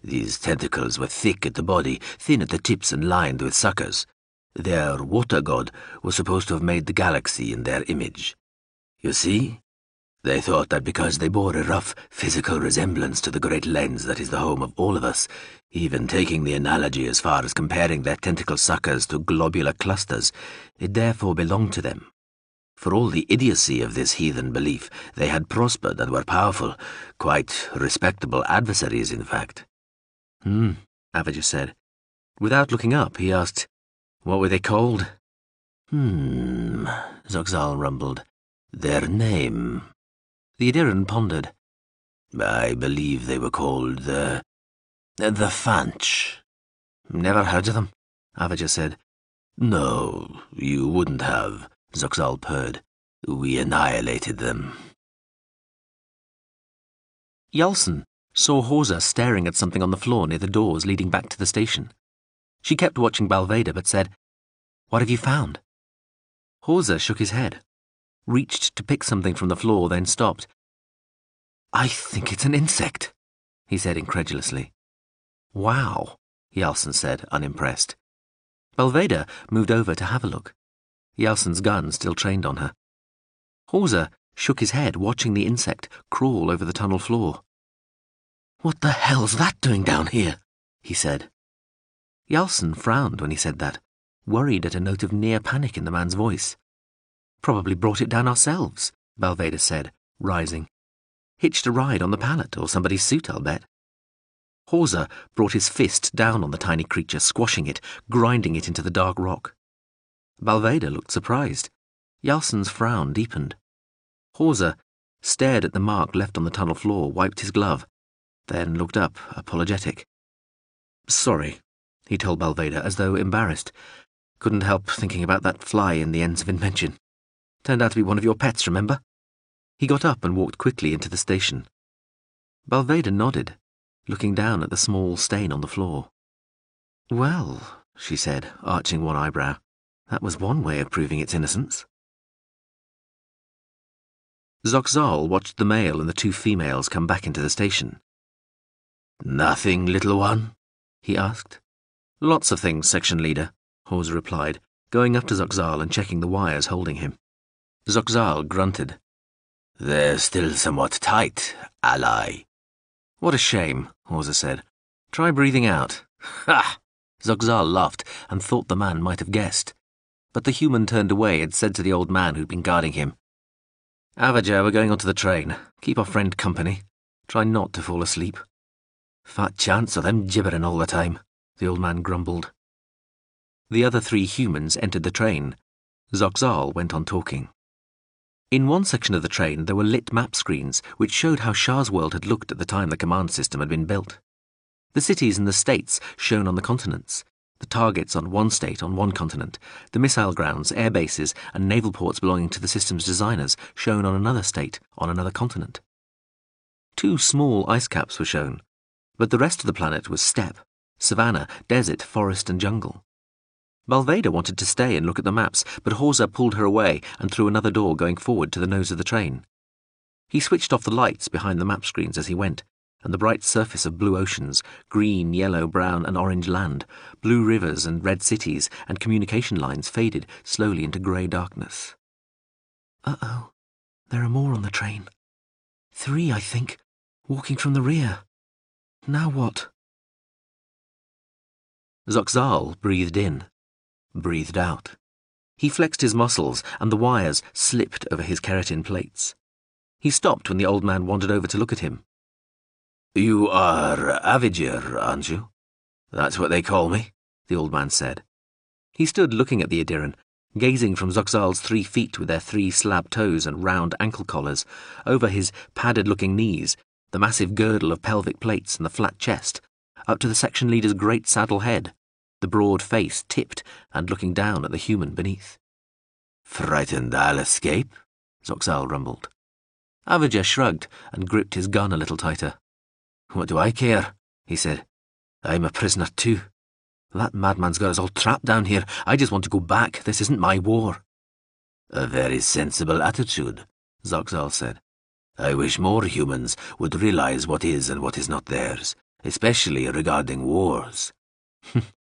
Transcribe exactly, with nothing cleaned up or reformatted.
These tentacles were thick at the body, thin at the tips and lined with suckers. Their water god was supposed to have made the galaxy in their image. You see? They thought that because they bore a rough physical resemblance to the great lens that is the home of all of us, even taking the analogy as far as comparing their tentacle suckers to globular clusters, it therefore belonged to them. For all the idiocy of this heathen belief, they had prospered and were powerful, quite respectable adversaries, in fact. Hmm, Avager said. Without looking up, he asked, what were they called? Hmm, Zoxal rumbled. Their name. The Ydiran pondered. I believe they were called the... the Fanch. Never heard of them, Avager said. No, you wouldn't have, Zoxal purred. We annihilated them. Yalson saw Horza staring at something on the floor near the doors leading back to the station. She kept watching Balveda but said, What have you found? Horza shook his head, reached to pick something from the floor, then stopped. I think it's an insect, he said incredulously. Wow, Yalson said, unimpressed. Balveda moved over to have a look. Yalson's gun still trained on her. Horza shook his head, watching the insect crawl over the tunnel floor. What the hell's that doing down here? He said. Yalson frowned when he said that, worried at a note of near panic in the man's voice. Probably brought it down ourselves, Balveda said, rising. Hitched a ride on the pallet, or somebody's suit, I'll bet. Horza brought his fist down on the tiny creature, squashing it, grinding it into the dark rock. Balveda looked surprised. Yalson's frown deepened. Horza stared at the mark left on the tunnel floor, wiped his glove, then looked up, apologetic. Sorry, he told Balveda, as though embarrassed. Couldn't help thinking about that fly in the ends of invention. Turned out to be one of your pets, remember? He got up and walked quickly into the station. Balveda nodded, looking down at the small stain on the floor. Well, she said, arching one eyebrow, that was one way of proving its innocence. Zoxal watched the male and the two females come back into the station. Nothing, little one? He asked. Lots of things, section leader, Horza replied, going up to Zoxal and checking the wires holding him. Zoxal grunted. They're still somewhat tight, ally. What a shame, Horza said. Try breathing out. Ha! Zoxal laughed and thought the man might have guessed. But the human turned away and said to the old man who'd been guarding him, Avager, we're going onto the train. Keep our friend company. Try not to fall asleep. Fat chance of them gibbering all the time, the old man grumbled. The other three humans entered the train. Zoxal went on talking. In one section of the train there were lit map screens which showed how Shah's world had looked at the time the command system had been built. The cities and the states shown on the continents, the targets on one state on one continent, the missile grounds, air bases and naval ports belonging to the system's designers shown on another state on another continent. Two small ice caps were shown, but the rest of the planet was steppe, savanna, desert, forest and jungle. Balveda wanted to stay and look at the maps, but Horza pulled her away and through another door going forward to the nose of the train. He switched off the lights behind the map screens as he went, and the bright surface of blue oceans, green, yellow, brown and orange land, blue rivers and red cities and communication lines faded slowly into grey darkness. Uh-oh, there are more on the train. Three, I think, walking from the rear. Now what? Zoxal breathed in, breathed out. He flexed his muscles and the wires slipped over his keratin plates. He stopped when the old man wandered over to look at him. You are Avager, aren't you? That's what they call me, the old man said. He stood looking at the Ydiran, gazing from Zoxal's three feet with their three slab toes and round ankle collars, over his padded-looking knees, the massive girdle of pelvic plates and the flat chest, up to the section leader's great saddle head, the broad face tipped and looking down at the human beneath. Frightened I'll escape? Zoxal rumbled. Avager shrugged and gripped his gun a little tighter. What do I care? He said. I'm a prisoner too. That madman's got us all trapped down here. I just want to go back. This isn't my war. A very sensible attitude, Zoxal said. I wish more humans would realize what is and what is not theirs, especially regarding wars.